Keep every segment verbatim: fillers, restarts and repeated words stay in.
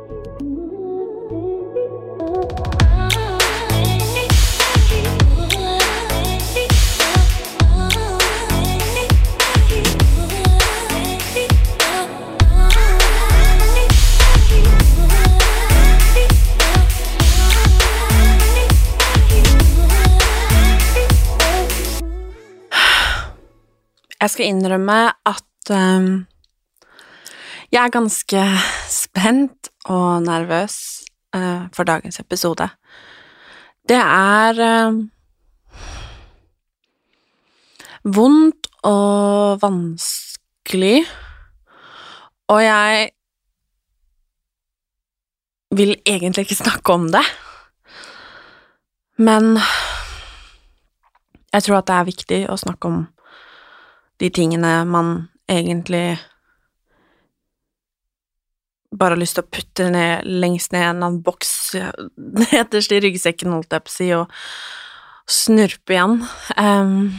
Jeg skal innrømme at um, jeg er ganske spent og nervøs uh, for dagens episode. Det er uh, vondt og vanskelig, og jeg vil egentlig ikke snakke om det, men jeg tror at det er viktig å snakke om de tingene man egentlig bare har lyst til å putte ned, lengst ned i en eller annen boks nederst i ryggsekken, holdt jeg på å si, og snurpe igjen. Um,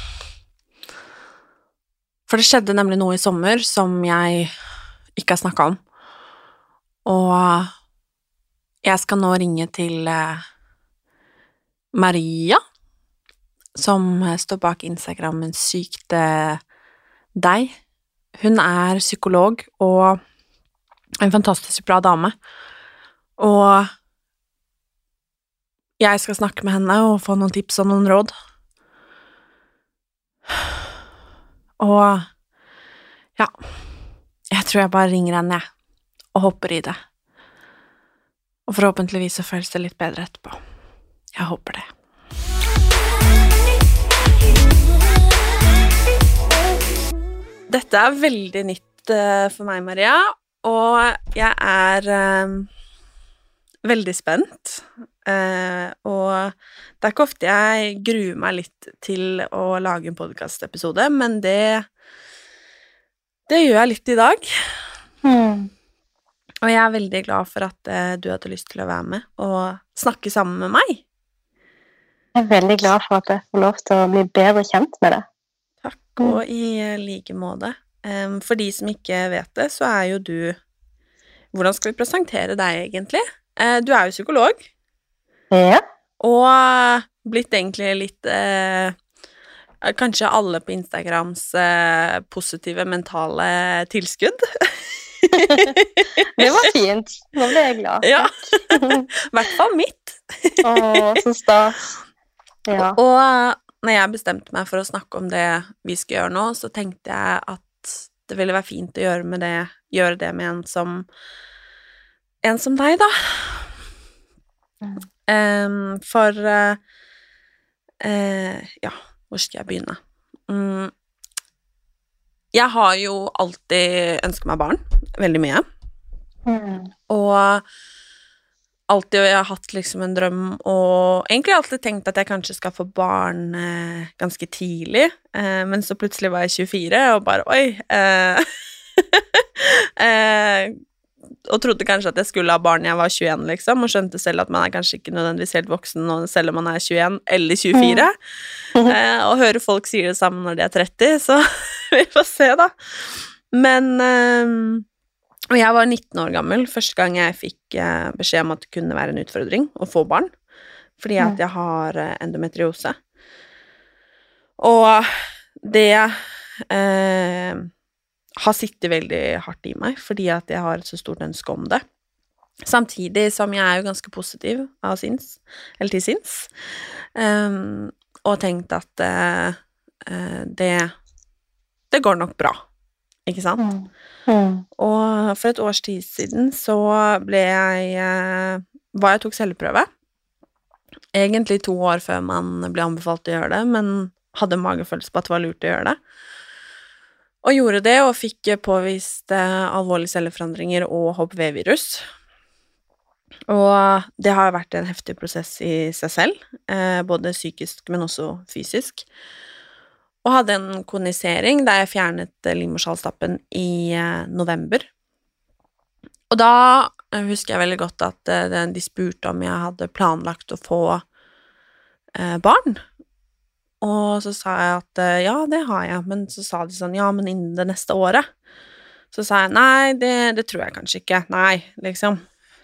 for det skjedde nemlig noe i sommer som jeg ikke har snakket om. Og jeg skal nå ringe til uh, Maria, som står bak Instagrammen Sykt deg. Hun er psykolog og en fantastisk bra dame. Og jeg skal snakke med henne og få noen tips og noen råd. Og ja, jeg tror jeg bare ringer henne, jeg, og hopper i det. Og forhåpentligvis så føles det litt bedre etterpå. Jeg håper det. Dette er veldig nytt uh, for meg, Maria, og jeg er uh, veldig spent, uh, og det er ikke ofte jeg gruer meg litt til å lage en podcast-episode, men det, det gjør jeg litt i dag. Mm. Og jeg er veldig glad for at uh, du hadde lyst til å være med og snakke sammen med meg. Jeg er veldig glad for at jeg får lov til å bli bedre kjent med det. Og i like måte. Um, for de som ikke vet det, så er jo du... Hvordan skal vi presentere deg egentlig? Uh, du er jo psykolog. Ja. Og blitt egentlig litt... Uh, kanskje alle på Instagrams uh, positive mentale tilskudd. Det var fint. Nå ble jeg glad. Ja. I hvert fall mitt. Åh, så stas. Ja. Og... Når jeg bestemte meg for å snakke om det vi skal gjøre nå, så tenkte jeg at det ville være fint å gjøre, med det, gjøre det med en som, en som deg, da. Mm. Um, for, uh, uh, ja, hvor skal jeg begynne? Um, jeg har jo alltid ønsket meg barn, veldig mye. Mm. Og alltid jeg har hatt liksom en drøm, og egentlig alltid tenkt at jeg kanskje skal få barn eh, ganske tidlig, eh, men så plutselig var jeg tjuefire, og bare, oi, eh, eh, og trodde kanskje at jeg skulle ha barn når jeg var tjueen, liksom, og skjønte selv at man er kanskje ikke nødvendigvis helt voksen, selv om man er tjueen eller tjuefire, mm. eh, og hører folk sier det samme når de er tretti, så vi får se da. Men... Eh, Og jeg var nitten år gammel første gang jeg fikk eh, beskjed om at det kunne være en utfordring å få barn, fordi at jeg har eh, endometriose. Og det eh, har sittet veldig hardt i meg, fordi at jeg har et så stort ønske om det. Samtidig som jeg er jo ganske positiv av sinns, eller til sinns, um, og tenkt at uh, det, det går nok bra. Ikke sant? Mm. Mm. Og for et års tid siden så ble jeg eh, var jeg tok celleprøve egentlig to år før man ble anbefalt å gjøre det, men hadde magefølelse på at det var lurt å gjøre det, og gjorde det og fikk påvist eh, alvorlige celleforandringer og H P V-virus, og det har vært en heftig prosess i seg selv, eh, både psykisk men også fysisk, og hadde en kolonisering der jeg fjernet livmorhalstappen i eh, november. Og da husker jeg veldig godt at eh, de spurte om jeg hadde planlagt å få eh, barn. Og så sa jeg at eh, ja, det har jeg, men så sa de sånn, ja, men innen det neste året. Så sa jeg, nei, det, det tror jeg kanskje ikke, nei, liksom.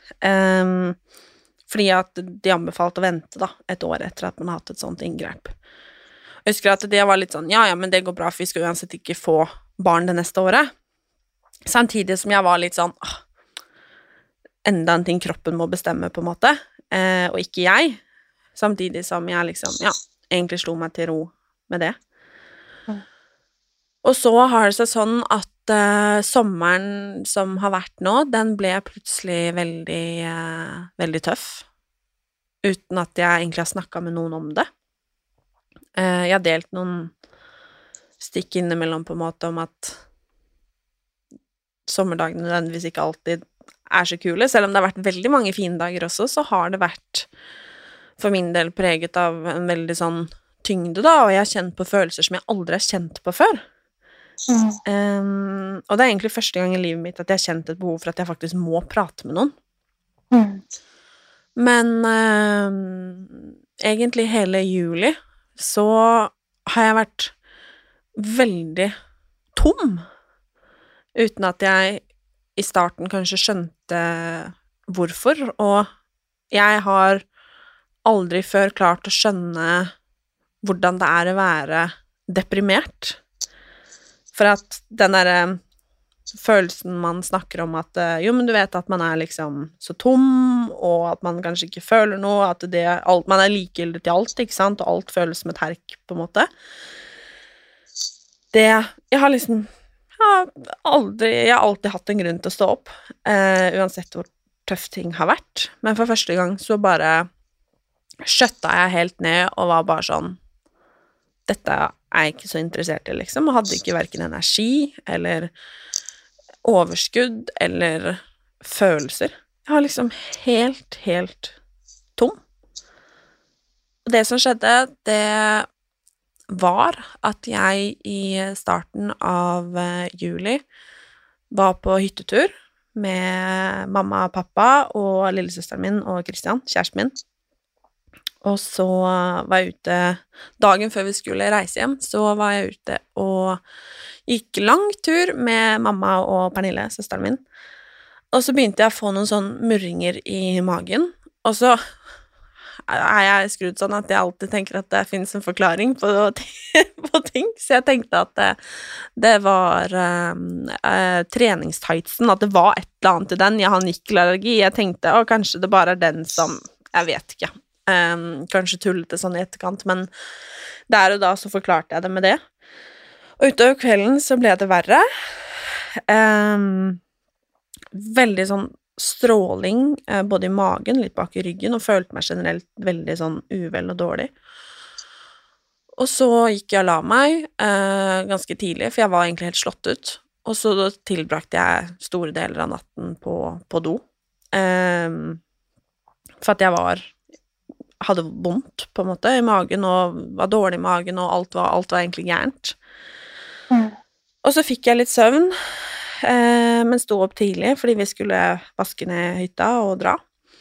Um, fordi at de anbefalte å vente da, et år etter at man har hatt et sånt inngrep. Jeg husker at det var litt sånn, ja, ja, men det går bra, for vi skal uansett ikke få barn det neste året. Samtidig som jeg var litt sånn, åh, enda en ting kroppen må bestemme på en måte, eh, og ikke jeg. Samtidig som jeg liksom, ja, egentlig slo meg til ro med det. Mm. Og så har det seg sånn at uh, sommeren som har vært nå, den ble plutselig veldig, uh, veldig tøff, uten at jeg egentlig har snakket med noen om det. Uh, jeg har delt noen stikk innimellom på en måte om at sommerdagene nødvendigvis ikke alltid er så kule, selv om det har vært veldig mange fine dager også, så har det vært for min del preget av en veldig sånn tyngde da, og jeg har kjent på følelser som jeg aldri har kjent på før. Mm. Um, og det er egentlig første gang i livet mitt at jeg har kjent et behov for at jeg faktisk må prate med noen. Mm. Men uh, egentlig hele juli så har jeg vært veldig tom, uten at jeg i starten kanskje skjønte hvorfor, og jeg har aldri før klart å skjønne hvordan det er å være deprimert. For at den der følelsen man snakker om at, jo, men du vet at man er liksom så tom, og at man kanskje ikke føler noe, at det, alt, man er likegyldig til alt, ikke sant, og alt føles som et herk, på en måte. Det, jeg har liksom, jeg har aldri, jeg har alltid hatt en grunn til å stå opp, uh, uansett hvor tøff ting har vært. Men for første gang så bare skjøtta jeg helt ned, og var bare sånn, dette er jeg ikke så interessert i, liksom, og hadde ikke hverken energi, eller overskudd, eller følelser. Jeg var liksom helt, helt tom. Og det som skjedde, det var at jeg i starten av juli var på hyttetur med mamma, pappa og lillesøsteren min og Christian, kjæresten min. Og så var jeg ute, dagen før vi skulle reise hjem, så var jeg ute og gikk lang tur med mamma og Pernille, søsteren min. Og så begynte jeg å få noen sånn murringer i magen, og så er jeg skrudd sånn at jeg alltid tenker at det finnes en forklaring på, på ting, så jeg tenkte at det, det var uh, treningstightsen, at det var et eller annet i den. Jeg har nikkelallergi, jeg tenkte, å, kanskje det bare er den som, jeg vet ikke, Um, kanskje tullete sånn i etterkant, men der og da så forklarte jeg det med det. Og utover kvelden så ble det verre. Um, veldig sånn stråling, uh, både i magen, litt bak i ryggen, og følte meg generelt veldig sånn uvel og dårlig. Og så gikk jeg og la meg uh, ganske tidlig, for jeg var egentlig helt slått ut. Og så tilbrakte jeg store deler av natten på, på do. Um, for at jeg var hadde vondt, på en måte, i magen, og var dårlig i magen, og alt var, alt var egentlig gærent. Mm. Og så fikk jeg litt søvn, eh, men sto opp tidlig, fordi vi skulle vaske ned hytta og dra.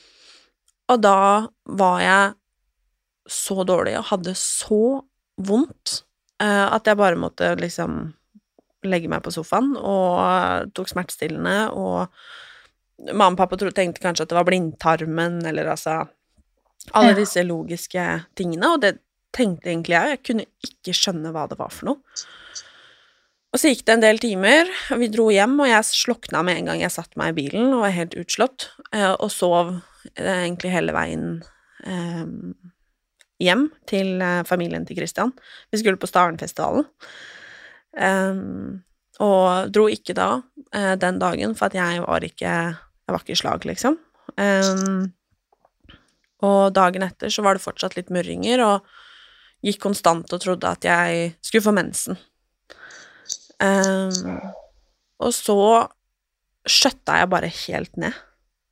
Og da var jeg så dårlig, og hadde så vondt, eh, at jeg bare måtte liksom legge meg på sofaen, og tok smertestillende, og mamma og pappa tenkte kanskje at det var blindtarmen, eller altså alle disse logiske tingene, og det tenkte egentlig jeg, jeg kunne ikke skjønne hva det var for noe. Og så gikk det en del timer, og vi dro hjem, og jeg slokna med en gang jeg satt meg i bilen, og var helt utslått, og sov egentlig hele veien hjem til familien til Christian. Vi skulle på Starenfestivalen, og dro ikke da den dagen, for at jeg var ikke, jeg var ikke i slag, liksom. Og dagen etter så var det fortsatt litt murringer, og gikk konstant og trodde at jeg skulle få mensen. Um, og så skjøtta jeg bare helt ned.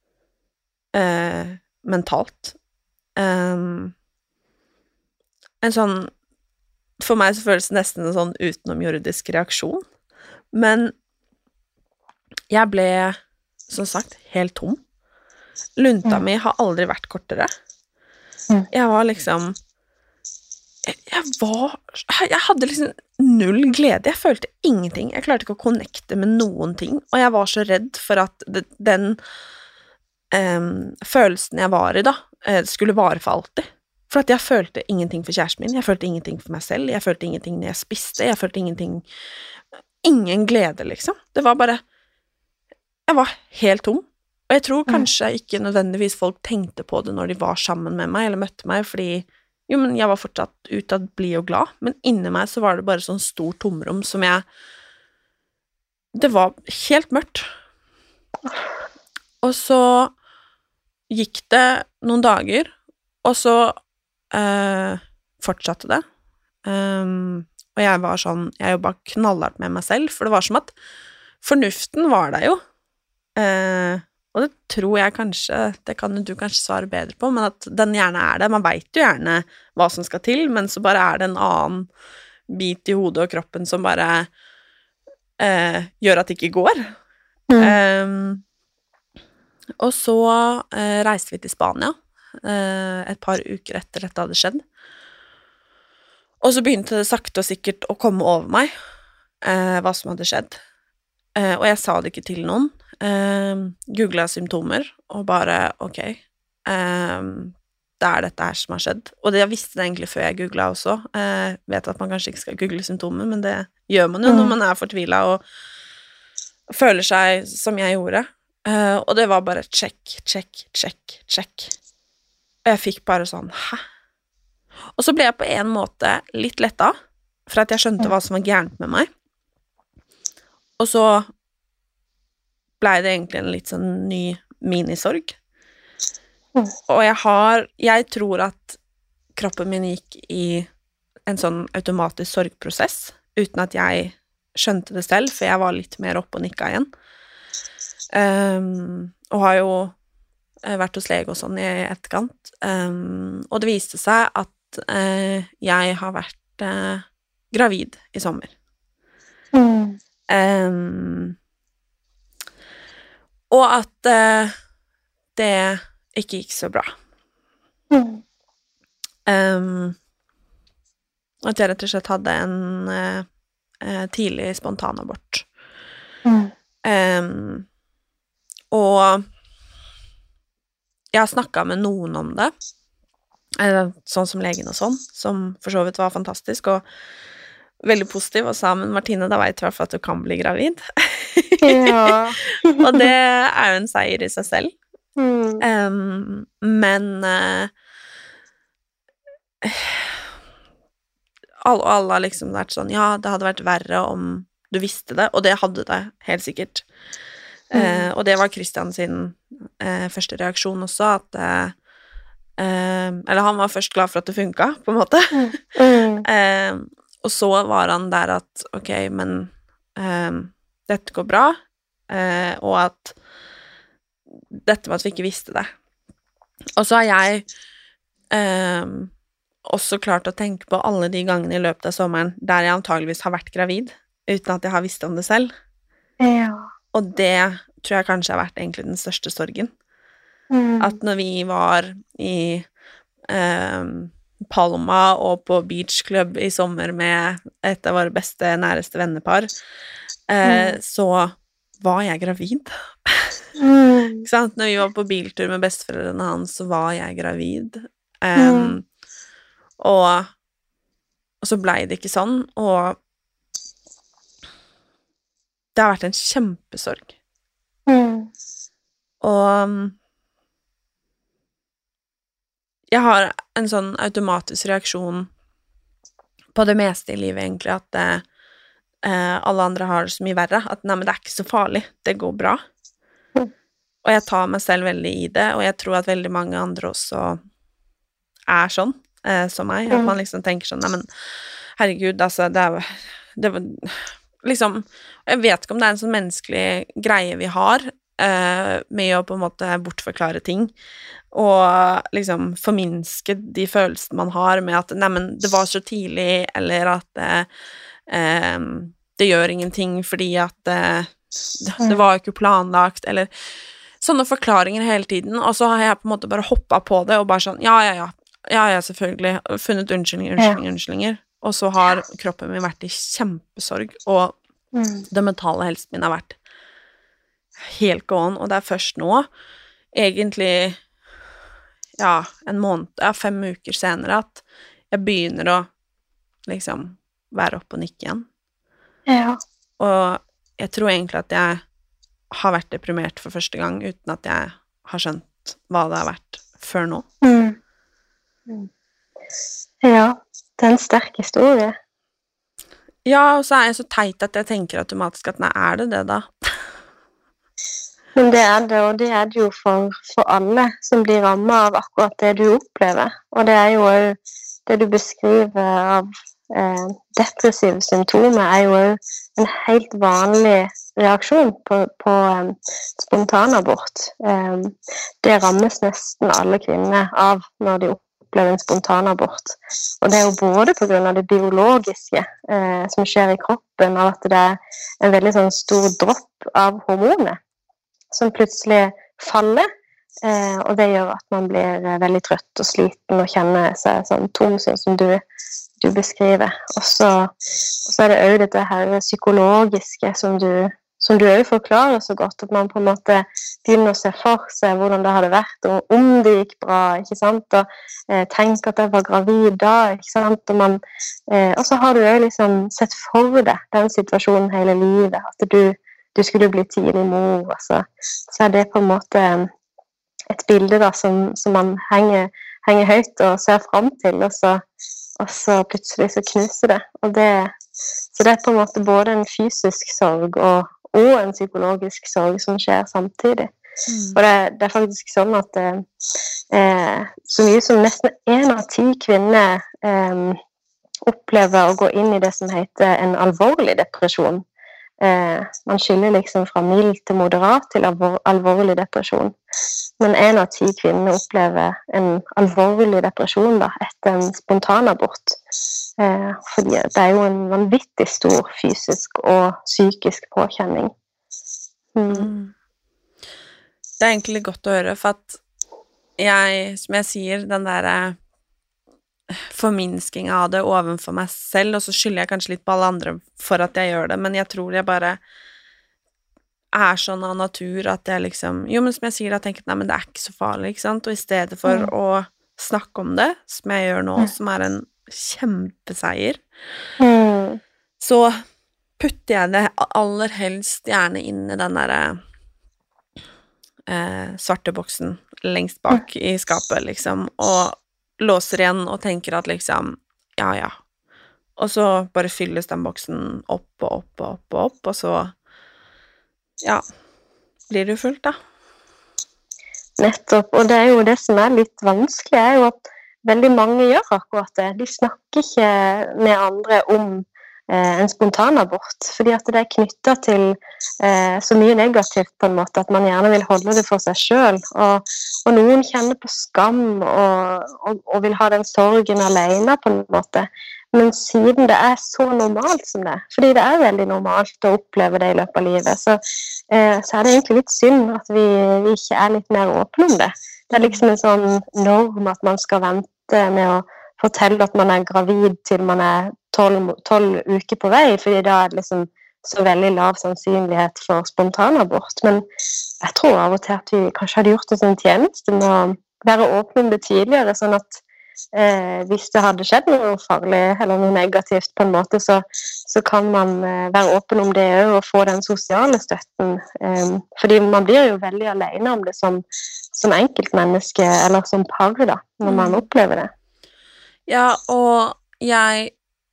Uh, mentalt. Um, en sånn, for meg så føles det nesten en sånn utenomjordisk reaksjon. Men jeg ble, som sagt, helt tom. Lunta mi har aldri vært kortere. Jeg var liksom jeg, jeg var jeg hadde liksom null glede. Jeg følte ingenting. Jeg klarte ikke å connecte med noen ting, og jeg var så redd for at det, den um, følelsen jeg var i da, uh, skulle vare for alltid. For at jeg følte ingenting for kjæresten min, jeg følte ingenting for meg selv, jeg følte ingenting når jeg spiste, jeg følte ingenting, ingen glede, liksom. Det var bare, jeg var helt tom. Og jeg tror kanskje ikke nødvendigvis folk tenkte på det når de var sammen med meg, eller møtte meg, fordi, jo, men jeg var fortsatt utad blid og glad, men inni meg så var det bare sånn stor tomrom som jeg, det var helt mørkt. Og så gikk det noen dager, og så Uh, fortsatte det um, og jeg var sånn jeg jobbet knallhardt med meg selv for det var som at fornuften var der jo uh, og det tror jeg kanskje det kan du kanskje svare bedre på men at den gjerne er det, man vet jo gjerne hva som skal til, men så bare er det en annen bit i hodet og kroppen som bare uh, gjør at det ikke går mm. um, og så uh, reiste vi til Spania Uh, et par uker etter dette hadde skjedd. Og så begynte det sakte og sikkert å komme over meg uh, hva som hadde skjedd. Uh, og jeg sa det ikke til noen. Uh, googlet symptomer, og bare, ok, uh, det er dette her som har skjedd. Og det jeg visste det egentlig før jeg googlet også. Jeg uh, vet at man kanskje ikke skal google symptomer, men det gjør man jo mm. når man er fortvilet og føler seg som jeg gjorde. Uh, og det var bare check, check, check, check. Og jeg fikk bare sånn, hæ? Og så ble jeg på en måte litt letta, for at jeg skjønte hva som var gærent med meg. Og så ble det egentlig en litt sånn ny minisorg. Og jeg har, jeg tror at kroppen min gikk i en sånn automatisk sorgprosess, uten at jeg skjønte det selv, for jeg var litt mer oppe og nikka igjen. Um, og har jo vært hos lege og sånn i etterkant, um, og det viste seg at uh, jeg har vært uh, gravid i sommer. Mm. Um, og at uh, det ikke gikk så bra. Mm. Um, at jeg rett og slett hadde en uh, uh, tidlig spontanabort. Mm. Um, og jeg har snakket med noen om det, sånn som legen og sånn, som for så vidt var fantastisk, og veldig positiv, og sa, men Martine, da vet du i hvert fall at du kan bli gravid. Ja. Og det er jo en seier i seg selv. Mm. Um, men uh, alle, alle har liksom vært sånn, ja, det hadde vært verre om du visste det, og det hadde det helt sikkert. Mm. Uh, og det var Christian sin uh, første reaksjon også, at uh, uh, eller han var først glad for at det funket, på en måte. Mm. Mm. uh, og så var han der at, ok, men uh, dette går bra, uh, og at dette med at vi ikke visste det. Og så har jeg uh, også klart å tenke på alle de gangene i løpet av sommeren der jeg antageligvis har vært gravid, uten at jeg har visst om det selv. Ja. Og det tror jeg kanskje har vært egentlig den største sorgen. Mm. At når vi var i eh, Palma og på Beach Club i sommer med et av våre beste, næreste vennepar, eh, mm. så var jeg gravid. Mm. Ikke sant? Når vi var på biltur med besteforeldrene hans, så var jeg gravid. Um, mm. og, og så ble det ikke sånn, og det har vært en kjempesorg. Mm. Og jeg har en sånn automatisk reaksjon på det meste i livet, egentlig, at eh, alle andre har det så mye verre, at nei, men det er ikke så farlig, det går bra. Mm. Og jeg tar meg selv veldig i det, og jeg tror at veldig mange andre også er sånn, eh, som meg, at man liksom tenker sånn, nei, men herregud, altså, det er det var liksom, jeg vet ikke om det er en sånn menneskelig greie vi har, eh, med å på en måte bortforklare ting, og liksom forminske de følelsene man har med at, nei, men det var så tidlig, eller at eh, det gjør ingenting fordi at eh, det, det var ikke planlagt, eller sånne forklaringer hele tiden, og så har jeg på en måte bare hoppet på det, og bare sånn, ja, ja, ja, ja, ja, selvfølgelig, funnet unnskyldninger, unnskyldninger, unnskyldninger, og så har kroppen min vært i kjempesorg, og mm. den mentale helsen min har vært helt gåen, og det er først nå, egentlig, ja, en måned, ja, fem uker senere, at jeg begynner å liksom være oppe og nikke igjen. Ja. Og jeg tror egentlig at jeg har vært deprimert for første gang, uten at jeg har skjønt hva det har vært før nå. Mm. Mm. Ja, det er en sterk historie. Ja, og så er jeg så teit at jeg tenker automatisk at nei, er det det da? Men det er det, og det er det jo for, for alle som blir rammet av akkurat det du opplever. Og det er jo det du beskriver av eh, depressive symptomer, er jo en helt vanlig reaksjon på, på um, spontanabort. Um, det rammes nesten alle kvinner av når de opplever en spontanabort. Og det er jo både på grunn av det biologiske eh, som skjer i kroppen, og at det er en veldig sånn stor dropp av hormoner som plutselig faller, eh, og det gjør at man blir eh, veldig trøtt og sliten og kjenner seg sånn tom, sånn som du, du beskriver. Og så, og så er det også dette her psykologiske som du, som du også forklarer så godt, at man på en måte begynner å se for seg hvordan det hadde vært, og om det gikk bra, ikke sant, og eh, tenke at jeg var gravid da, ikke sant, og, man, eh, og så har du jo liksom sett for deg den situasjonen hele livet, at du du skulle bli tidlig mor, altså. Så er det på en måte et bilde da, som, som man henger, henger høyt og ser frem til, og så, og så plutselig så knuser det. Og det. Så det er på en måte både en fysisk sorg og, og en psykologisk sorg som skjer samtidig. Mm. Og det, det er faktisk sånn at eh, så mye som nesten en av ti kvinner eh, opplever å gå inn i det som heter en alvorlig depresjon. Eh, man skiller liksom fra mild til moderat til alvor, alvorlig depresjon. Men en av ti kvinner opplever en alvorlig depresjon da, etter en spontanabort. Eh, fordi det er jo en vanvittig stor fysisk og psykisk påkjenning. Mm. Mm. Det er egentlig godt å høre, for at jeg, som jeg sier, den der forminsking av det ovenfor meg selv, og så skylder jeg kanskje litt på alle andre for at jeg gjør det, men jeg tror jeg bare er sånn av natur at jeg liksom, jo, men som jeg sier, da tenker jeg, nei, men det er ikke så farlig, ikke sant, og i stedet for mm. å snakke om det, som jeg gjør nå, mm. som er en kjempeseier, mm. så putter jeg det aller helst gjerne inn i den der eh, svarte boksen lengst bak mm. i skapet, liksom, og låser igjen og tenker at liksom, ja, ja. Og så bare fylles den boksen opp og opp og opp og opp, og så, ja, blir det fullt da. Nettopp, og det er jo det som er litt vanskelig, er jo at veldig mange gjør akkurat det. De snakker ikke med andre om eh, en spontanabort, fordi at det er knyttet til eh, så mye negativt på en måte, at man gjerne vil holde det for seg selv, og, og noen kjenner på skam og, og, og vil ha den sorgen alene på en måte, men siden det er så normalt som det, fordi det er veldig normalt å oppleve det i løpet av livet, så, eh, så er det egentlig litt synd at vi, vi ikke er litt mer åpne om det. Det er liksom en sånn norm at man skal vente med å fortelle at man er gravid til man er tolv uker på vei, fordi da er det liksom så veldig lav sannsynlighet for spontanabort. Men jeg tror av og til at vi kanskje hadde gjort oss en tjeneste med å være åpne om det tidligere, sånn at eh, hvis det hadde skjedd noe farlig eller noe negativt på en måte, så, så kan man eh, være åpen om det og få den sosiale støtten. Eh, fordi man blir jo veldig alene om det som, som enkeltmenneske eller som par da, når man opplever det. Ja, og jeg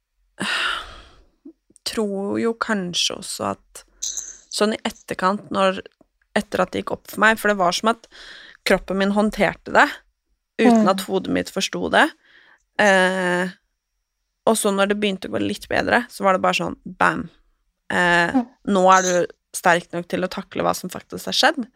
tror jo kanskje også at sånn i etterkant, når, etter at det gikk opp for meg, for det var som at kroppen min håndterte det, uten mm. at hodet mitt forstod det. Eh, og så når det begynte å gå litt bedre, så var det bare sånn, bam. Eh, mm. Nå er du sterk nok til å takle hva som faktisk har skjedd.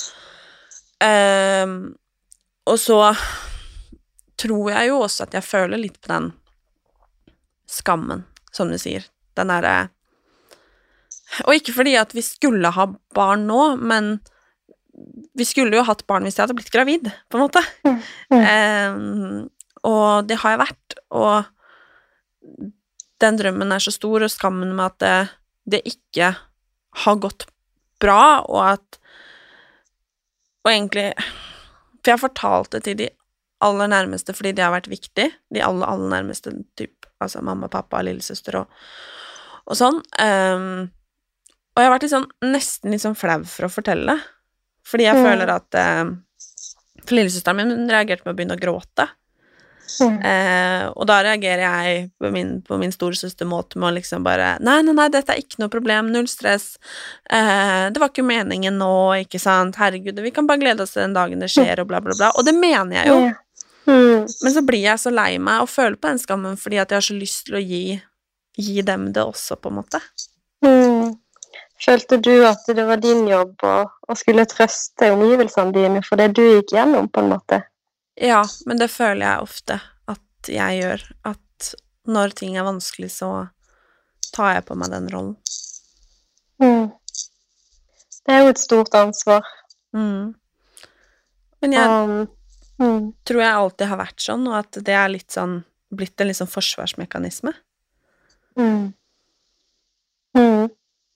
Eh, og så tror jeg jo også at jeg føler litt på den skammen, som du sier. Den der, og ikke fordi at vi skulle ha barn nå, men vi skulle jo hatt barn hvis jeg hadde blitt gravid, på en måte. Mm. Mm. Um, og det har jeg vært, og den drømmen er så stor, og skammen med at det, det ikke har gått bra, og at og egentlig, for jeg har fortalt det til de aller nærmeste, fordi det har vært viktig, de aller, aller nærmeste, typ, altså mamma, pappa, lillesøster og, og sånn, um, og jeg har vært litt sånn, nesten litt sånn flau for å fortelle det, fordi jeg mm. føler at, um, for lillesøsteren min reagerte med å begynne å gråte, mm. uh, og da reagerer jeg på min, på min storesøster måte med å liksom bare, nei, nei, nei, dette er ikke noe problem, null stress, uh, det var ikke meningen nå, ikke sant, herregud, vi kan bare glede oss til den dagen det skjer, og bla, bla, bla, og det mener jeg jo, mm. Mm. Men så blir jeg så lei meg og føler på den skammen fordi at jeg har så lyst til å gi, gi dem det også, på en måte. Mm. Følte du at det var din jobb å, å skulle trøste omgivelsene dine for det du gikk gjennom, på en måte? Ja, men det føler jeg ofte at jeg gjør. At når ting er vanskelig, så tar jeg på meg den rollen. Mm. Det er jo et stort ansvar. Mm. Men jeg... Um. Mm. tror jeg alltid har vært sånn, og at det er litt sånn, blitt en litt sånn forsvarsmekanisme. Mm. Mm.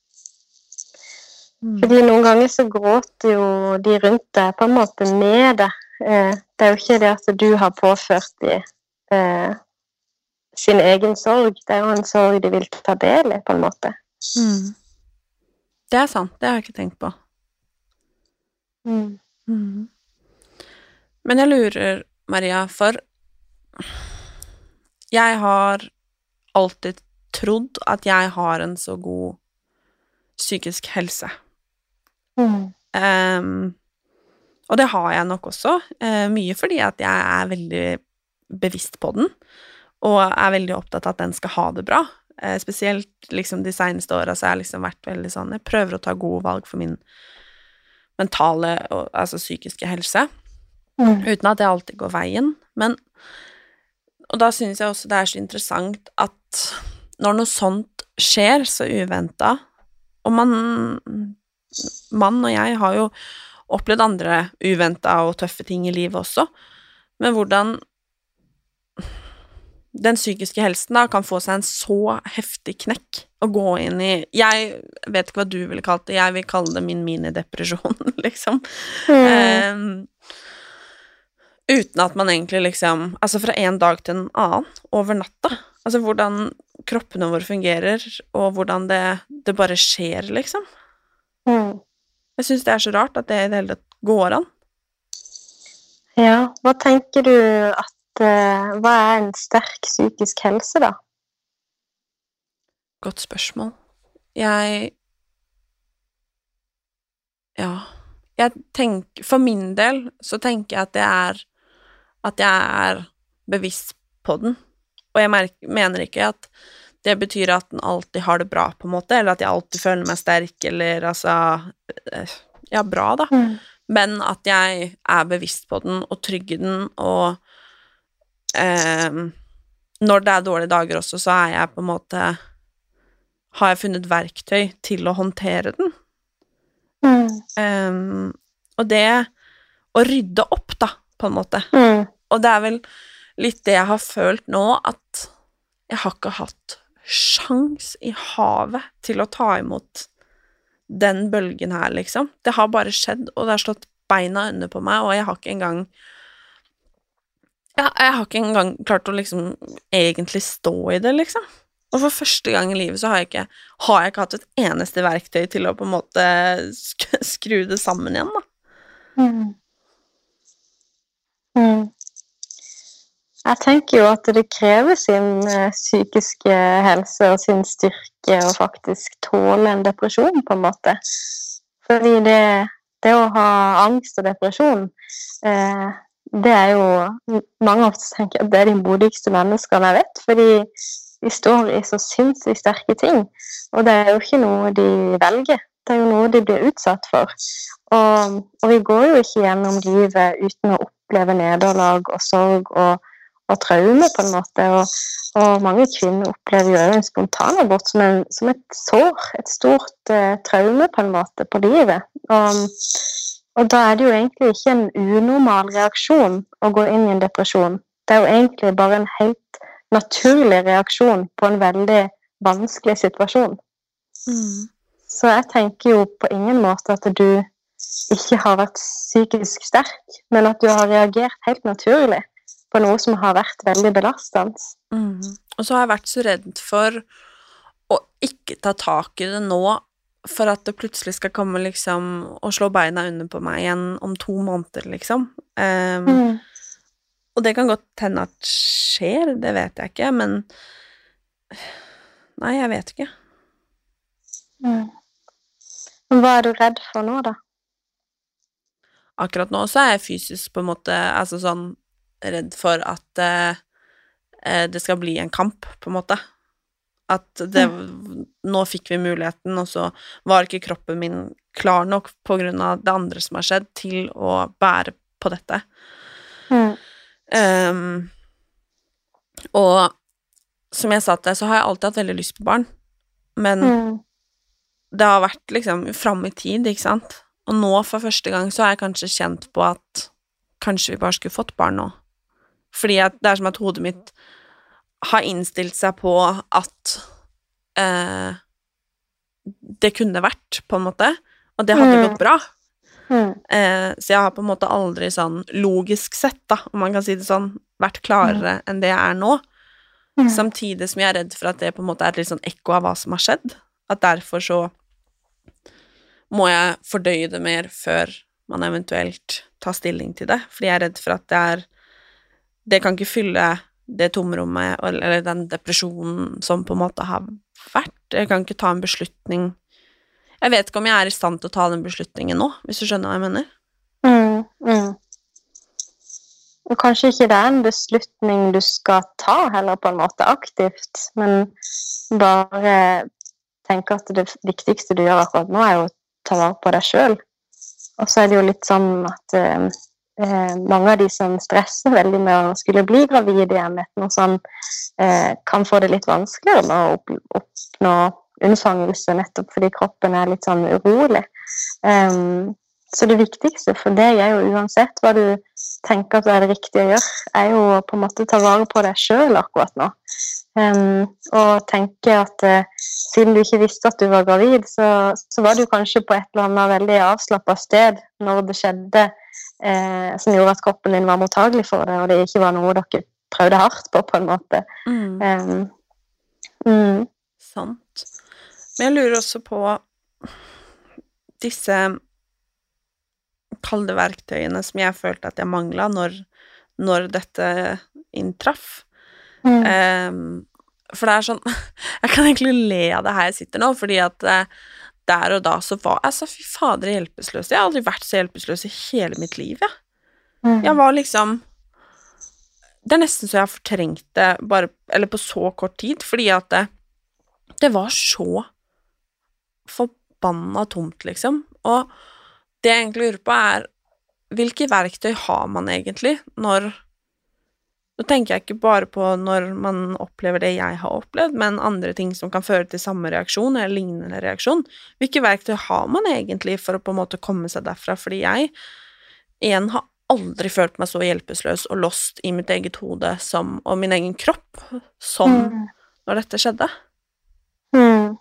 Mm. Fordi noen ganger så gråter jo de rundt deg på en måte med det. Eh, det er jo ikke det at du har påført de eh, sin egen sorg, det er jo en sorg de vil ta del i, på en måte. Mm. Det er sant, det har jeg ikke tenkt på. Mm. Mm. Men jeg lurer, Maria, for jeg har alltid trodd at jeg har en så god psykisk helse. Mm. Um, og det har jeg nok også, uh, mye fordi at jeg er veldig bevisst på den, og er veldig opptatt av at den skal ha det bra. Uh, spesielt liksom de seneste årene så har jeg liksom vært veldig sånn, jeg prøver å ta gode valg for min mentale, og, altså psykiske helse. Mm. Uten at det alltid går veien, men og da synes jeg også det er så interessant at når noe sånt skjer så uventet, og man mann og jeg har jo opplevd andre uventet og tøffe ting i livet også, men hvordan den psykiske helsen da kan få seg en så heftig knekk og gå inn i, jeg vet ikke hva du ville kalt det, jeg vil kalle det min minidepresjon, liksom. Mm. Um, uten at man egentlig liksom, altså fra en dag til en annen, over natta, altså hvordan kroppene våre fungerer, og hvordan det, det bare skjer, liksom. Mm. Jeg synes det er så rart at det i det hele tatt går an. Ja, hva tenker du at, uh, hva er en sterk psykisk helse da? Godt spørsmål. Jeg, ja, jeg tenker, for min del så tenker jeg at det er at jeg er bevisst på den, og jeg merker, mener ikke at det betyr at den alltid har det bra på en måte, eller at jeg alltid føler meg sterk, eller altså, ja, bra da, mm. men at jeg er bevisst på den, og trygg i den, og eh, når det er dårlige dager også, så er jeg på en måte, har jeg funnet verktøy til å håndtere den. Mm. Um, og det å rydde opp da, på en måte. Mm. Og det er vel litt det jeg har følt nå, at jeg har ikke hatt sjans i havet til å ta imot den bølgen her, liksom. Det har bare skjedd, og det har slått beina under på meg, og jeg har ikke engang ja, jeg har ikke engang klart å liksom egentlig stå i det, liksom. Og for første gang i livet så har jeg ikke, har jeg ikke hatt et eneste verktøy til å på en måte sk- skru det sammen igjen, da. Mm. Mm. Jeg tenker jo at det krever sin uh, psykiske helse og sin styrke å faktisk tåle en depresjon, på en måte. Fordi det, det å ha angst og depresjon, uh, det er jo, mange av oss tenker at det er de modigste menneskene jeg vet, fordi de står i så sinnssykt sterke ting, og det er jo ikke noe de velger, det er jo noe de blir utsatt for. Og, og vi går jo ikke gjennom livet uten å oppleve nederlag og sorg og, og traume på en måte, og, og mange kvinner opplever jo en spontanabort som, en, som et sår, et stort uh, traume på en måte på livet. Og, og da er det jo egentlig ikke en unormal reaksjon å gå inn i en depresjon. Det er jo egentlig bare en helt naturlig reaksjon på en veldig vanskelig situasjon. Mm. Så jeg tenker jo på ingen måte at du ikke har vært psykisk sterk, men at du har reagert helt naturlig på noe som har vært veldig belastende. Mm. Og så har jeg vært så redd for å ikke ta tak i det nå, for at det plutselig skal komme liksom og slå beina under på meg igjen om to måneder, liksom. Um, Mm. Og det kan godt hende at skjer, det vet jeg ikke, men nei, jeg vet ikke. Mm. Men hva er du redd for nå, da? Akkurat nå så er jeg fysisk på en måte, altså sånn, redd for at eh, det skal bli en kamp, på en måte. At det, nå fikk vi muligheten, og så var ikke kroppen min klar nok på grunn av det andre som har skjedd, til å bære på dette. Mm. Um, og som jeg sa til deg, så har jeg alltid hatt veldig lyst på barn, men Mm. det har vært liksom fram i tid, ikke sant? Og nå for første gang så har jeg kanskje kjent på at kanskje vi bare skulle fått barn nå. Fordi at det er som at hodet mitt har innstilt seg på at eh, det kunne vært, på en måte, og det hadde Mm. gått bra. Mm. Eh, så jeg har på en måte aldri sånn logisk sett, da, om man kan si det sånn, vært klarere enn det jeg er nå. Mm. Samtidig som jeg er redd for at det på en måte er et litt sånn ekko av hva som har skjedd. At derfor så må jeg fordøye det mer før man eventuelt tar stilling til det. Fordi jeg er redd for at det er det kan ikke fylle det tomrommet, eller den depresjonen som på en måte har vært. Jeg kan ikke ta en beslutning. Jeg vet ikke om jeg er i stand til å ta den beslutningen nå, hvis du skjønner hva jeg mener. Mm. Mm. Og kanskje ikke det er en beslutning du skal ta heller på en måte aktivt, men bare tenke at det viktigste du gjør akkurat nå er jo å ta vare på deg selv. Og så er det jo litt sånn at eh, mange av de som stresser veldig med å skulle bli gravide igjen etter noe sånn, eh, kan få det litt vanskeligere med å opp, oppnå unnfangelse, nettopp fordi kroppen er litt sånn urolig. Um, så det viktigste for deg er jo uansett hva du tenker at er det riktige å gjøre, er jo på en måte ta vare på deg selv akkurat nå. Um, og tenke at uh, siden du ikke visste at du var gravid, så, så var du kanskje på et eller annet veldig avslappet sted når det skjedde, eh, som gjorde at kroppen din var mottagelig for det, og det ikke var noe dere prøvde hardt på, på en måte. Mm. Um, mm. Sant. Men jeg lurer også på disse kalde verktøyene som jeg følte at jeg manglet når, når dette inntraff. Mm. Um, for det er sånn, jeg kan egentlig le av det her jeg sitter nå, fordi at uh, der og da så var jeg så fy fader hjelpeløs. Jeg har aldri vært så hjelpeløs i hele mitt liv, ja. Mm. Jeg var liksom, det er nesten så jeg fortrengte bare, eller på så kort tid, fordi at det, det var så forbanna tomt, liksom. Og det jeg egentlig lurer på er, hvilke verktøy har man egentlig når, nå tenker jeg ikke bare på når man opplever det jeg har opplevd, men andre ting som kan føre til samme reaksjon, eller lignende reaksjon. Hvilke verktøy har man egentlig for å på en måte komme seg derfra? Fordi jeg, igjen, har aldri følt meg så hjelpeløs og lost i mitt eget hode som, og min egen kropp, som Mm. når dette skjedde. Mm.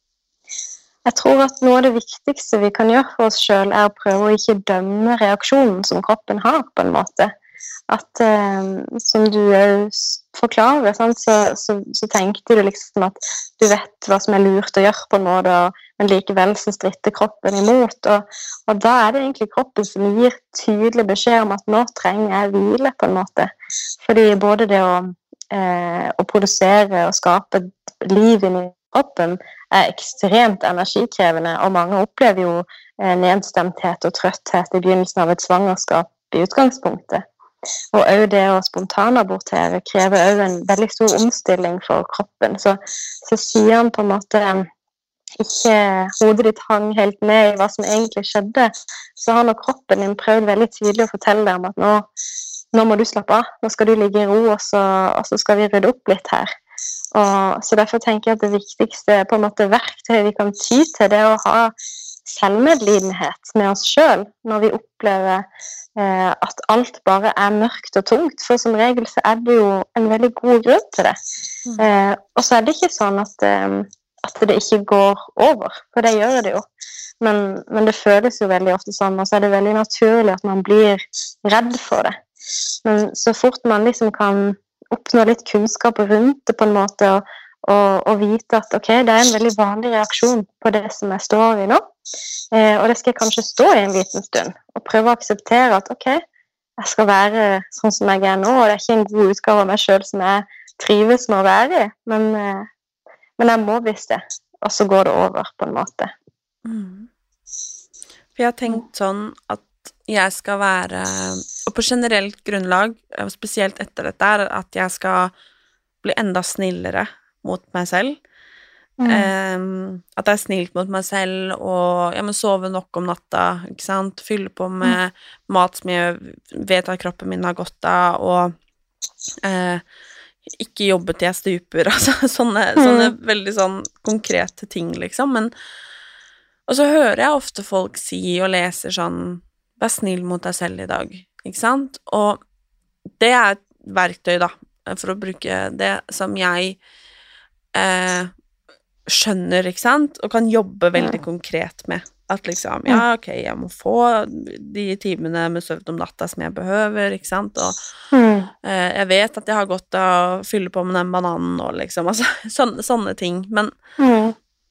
Jeg tror at noe av det viktigste vi kan gjøre for oss selv er å prøve å ikke dømme reaksjonen som kroppen har, på en måte. At, eh, som du forklarer, sant, så, så, så tenkte du liksom at du vet hva som er lurt å gjøre på en måte, men likevel så stritter kroppen imot. Og, og da er det egentlig kroppen som gir tydelig beskjed om at nå trenger jeg hvile, på en måte. Fordi både det å, eh, å produsere og skape liv inni kroppen er ekstremt energikrevende, og mange opplever jo eh, nedstemthet og trøtthet i begynnelsen av et svangerskap i utgangspunktet. Og også det å spontanabortere krever også en veldig stor omstilling for kroppen. Så, så sier han på en måte ikke hodet ditt hang helt med i hva som egentlig skjedde, så har nok kroppen din prøvd veldig tydelig å fortelle deg om at nå, nå må du slappe av, nå skal du ligge i ro, og så, og så skal vi rydde opp litt her. Og, så derfor tenker jeg at det viktigste på en måte verktøy vi kan ty til, det er å ha selvmedlidenhet med oss selv når vi opplever eh, at alt bare er mørkt og tungt, for som regel så er det jo en veldig god grunn til det. Mm. Eh, og så er det ikke sånn at, eh, at det ikke går over, for det gjør det jo. Men, men det føles jo veldig ofte sånn, og så er det veldig naturlig at man blir redd for det. Men så fort man liksom kan oppnå litt kunnskap rundt det på en måte, og, og, og vite at ok, det er en veldig vanlig reaksjon på det som jeg står i nå, eh, og det skal jeg kanskje stå i en liten stund, og prøve å akseptere at ok, jeg skal være sånn som jeg er nå, og det er ikke en god utgave av meg selv som jeg trives med å være i, men, eh, men jeg må vise det, og så går det over på en måte. Mm. For jeg har tenkt sånn at jeg skal være, og på generelt grunnlag, spesielt etter dette, er at jeg skal bli enda snillere mot meg selv. Mm. Um, at jeg er snilt mot meg selv, og jeg må sove nok om natta, ikke sant? Fylle på med mm. mat som jeg vet at kroppen min har godt av, og uh, ikke jobbe til jeg stuper, altså sånne, mm. sånne veldig sånn konkrete ting, liksom. Men, og så hører jeg ofte folk si og leser sånn, vær snill mot deg selv i dag, ikke sant? Og det er et verktøy da, for å bruke det som jeg eh, skjønner, ikke sant? Og kan jobbe veldig ja. konkret med. At liksom, ja, ok, jeg må få de timene med søvn om natta som jeg behøver, ikke sant? Og mm. eh, jeg vet at jeg har godt av å fylle på med den bananen nå, liksom. Altså, sånne, sånne ting. Men mm.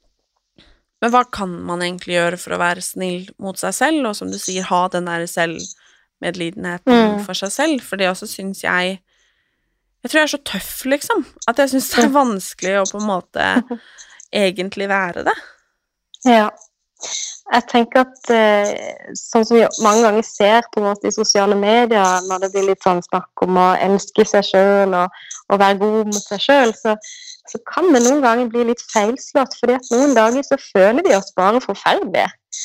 Men hva kan man egentlig gjøre for å være snill mot seg selv, og som du sier, ha den der selvmedlidenheten mm. for seg selv? For det også synes jeg, jeg tror jeg er så tøff, liksom, at jeg synes det er vanskelig å på en måte egentlig være det. Ja, jeg tenker at sånn som vi mange ganger ser på en måte i sosiale medier, når det blir litt sånn snakk om å elske seg selv og, og være god mot seg selv, så så kan det noen ganger bli litt feilslått, fordi at noen dager så føler vi oss bare forferdelige.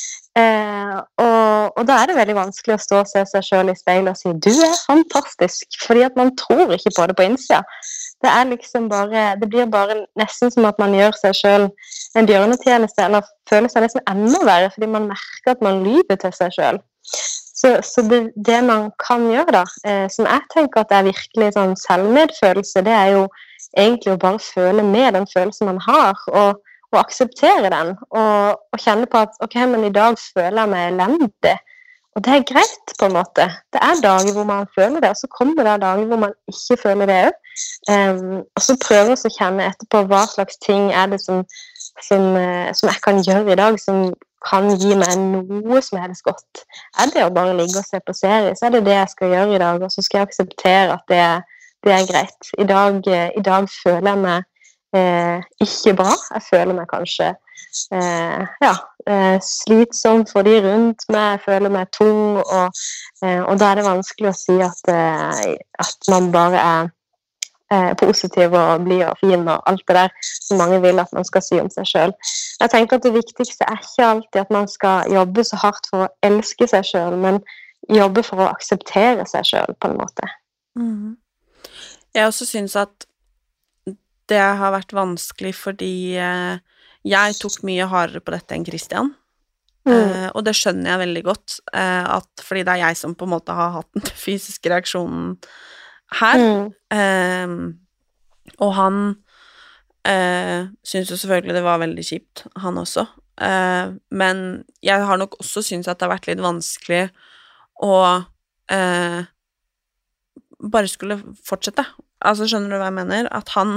Eh, og, og da er det veldig vanskelig å stå og se seg selv i speilet og si, du er fantastisk, fordi at man tror ikke på det på innsida. Det er liksom bare, det blir bare nesten som at man gjør seg selv en bjørnetjeneste, eller føler seg nesten enda verre, fordi man merker at man lyver til seg selv. Så, så det, det man kan gjøre da, eh, som jeg tenker at er virkelig sånn selvmedfølelse, det er jo egentlig å bare føle med den følelsen man har, og, og akseptere den, og, og kjenne på at, ok, men i dag føler jeg meg elendig, og det er greit på en måte. Det er dager hvor man føler det, og så kommer det dager hvor man ikke føler det også. Um, og så prøver jeg å kjenne etterpå hva slags ting er det som, som, uh, som jeg kan gjøre i dag, som kan gi meg noe som helst godt. Er det å bare ligge og se på serie, så er det det jeg skal gjøre i dag, og så skal jeg akseptere at det er Det er greit. I dag, i dag føler jeg meg eh, ikke bra. Jeg føler meg kanskje eh, ja, eh, slitsom for de rundt meg. Jeg føler meg tung, og, eh, og da er det vanskelig å si at, eh, at man bare er eh, positiv og blid og fin og alt det der som mange vil at man skal si om seg selv. Jeg tenker at det viktigste er ikke alltid at man skal jobbe så hardt for å elske seg selv, men jobbe for å akseptere seg selv på en måte. Mhm. Jeg også synes at det har vært vanskelig fordi eh, jeg tok mye hardere på dette enn Christian. Mm. Eh, og det skjønner jeg veldig godt, eh, at fordi det er jeg som på en måte har hatt den fysiske reaksjonen her. Mm. Eh, og han eh, synes jo selvfølgelig det var veldig kjipt, han også. Eh, men jeg har nok også synes at det har vært litt vanskelig å eh, bare skulle fortsette. Altså, skjønner du hva jeg mener? At han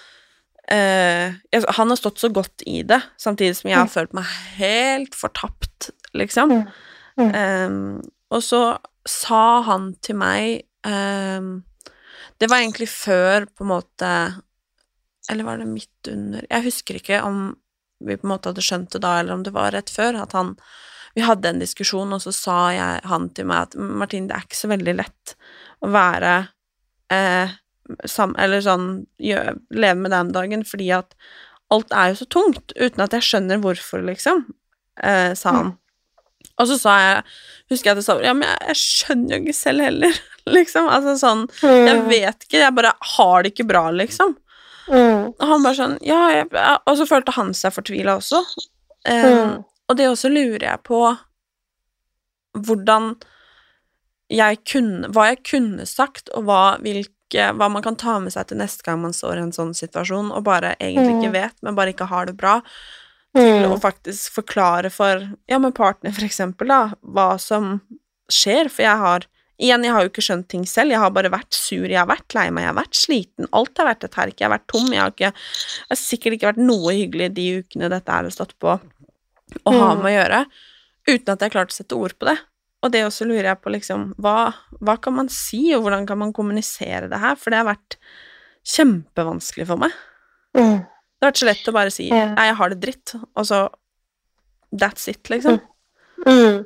eh, han har stått så godt i det, samtidig som jeg har følt meg helt fortapt, liksom. Mm. Mm. Um, og så sa han til meg um, det var egentlig før på en måte, eller var det midt under, jeg husker ikke om vi på en måte hadde skjønt det da, eller om det var rett før, at han, vi hadde en diskusjon, og så sa jeg, han til meg at Martine, det er ikke så veldig lett å være eh, Sam, eller sånn, gjør, leve med det om dagen, fordi at alt er jo så tungt, uten at jeg skjønner hvorfor, liksom, eh, sa han. Mm. Og så sa jeg, husker jeg at jeg sa, ja, men jeg, jeg skjønner jo ikke selv heller, liksom, altså sånn, jeg vet ikke, jeg bare har det ikke bra, liksom. Mm. Og han bare sånn, ja, jeg, og så følte han seg fortvilet også. Um, mm. Og det også lurer jeg på hvordan jeg kunne, hva jeg kunne sagt, og hva vil ikke, hva man kan ta med seg til neste gang man står i en sånn situasjon, og bare egentlig ikke vet, men bare ikke har det bra, til å Mm. faktisk forklare for, ja, med partner for eksempel da, hva som skjer, for jeg har, igjen, jeg har jo ikke skjønt ting selv, jeg har bare vært sur, jeg har vært lei meg, jeg har vært sliten, alt har vært et herk, jeg har vært tom, jeg har ikke, jeg har sikkert ikke vært noe hyggelig de ukene dette er stått på å ha Mm. med å gjøre, uten at jeg har klart å sette ord på det. Og det også lurer jeg på, liksom, hva, hva kan man si, og hvordan kan man kommunisere det her? For det har vært kjempevanskelig for meg. Mm. Det har vært så lett å bare si, Ja. nei, jeg har det dritt, og så, that's it, liksom. Mm.